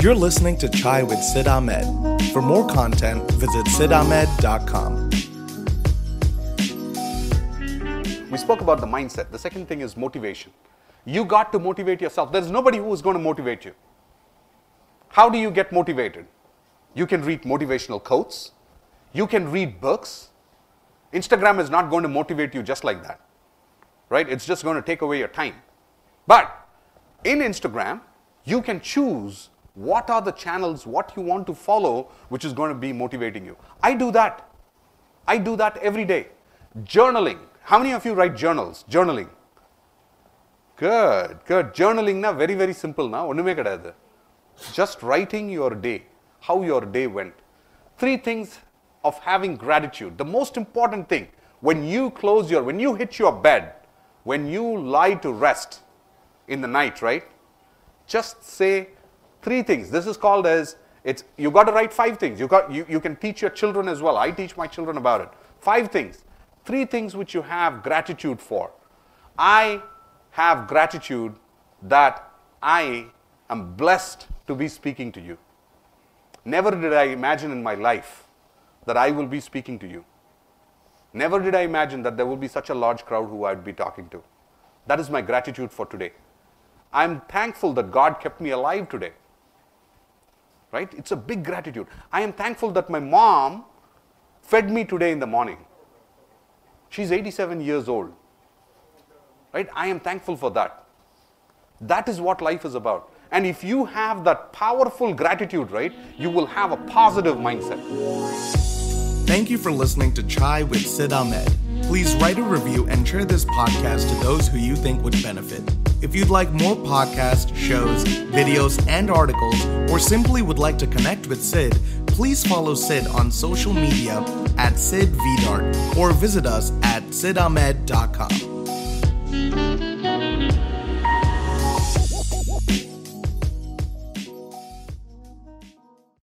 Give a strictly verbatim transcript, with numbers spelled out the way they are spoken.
You're listening to Chai with Sid Ahmed. For more content, visit sid ahmed dot com. We spoke about the mindset. The second thing is motivation. You got to motivate yourself. There's nobody who is going to motivate you. How do you get motivated? You can read motivational quotes. You can read books. Instagram is not going to motivate you just like that, right? It's just going to take away your time. But in Instagram, you can choose what are the channels, what you want to follow, which is going to be motivating you. I do that. I do that every day. Journaling. How many of you write journals? Journaling. Good, good. Journaling na very, very simple na. Onnume kedayadhu. Just writing your day, how your day went. Three things of having gratitude. The most important thing, when you close your, when you hit your bed, when you lie to rest in the night, right? Just say three things. This is called as, it's, you got to write five things. You got, you, you can teach your children as well. I teach my children about it. Five things. Three things which you have gratitude for. I have gratitude that I am blessed to be speaking to you. Never did I imagine in my life that I will be speaking to you. Never did I imagine that there will be such a large crowd who I'd be talking to. That is my gratitude for today. I'm thankful that God kept me alive today. Right? It's a big gratitude. I am thankful that my mom fed me today in the morning. She's eighty-seven years old. Right? I am thankful for that. That is what life is about. And if you have that powerful gratitude, right, you will have a positive mindset. Thank you for listening to Chai with Sid Ahmed. Please write a review and share this podcast to those who you think would benefit. If you'd like more podcasts, shows, videos, and articles, or simply would like to connect with Sid, please follow Sid on social media at Sid V Dart or visit us at sid ahmed dot com.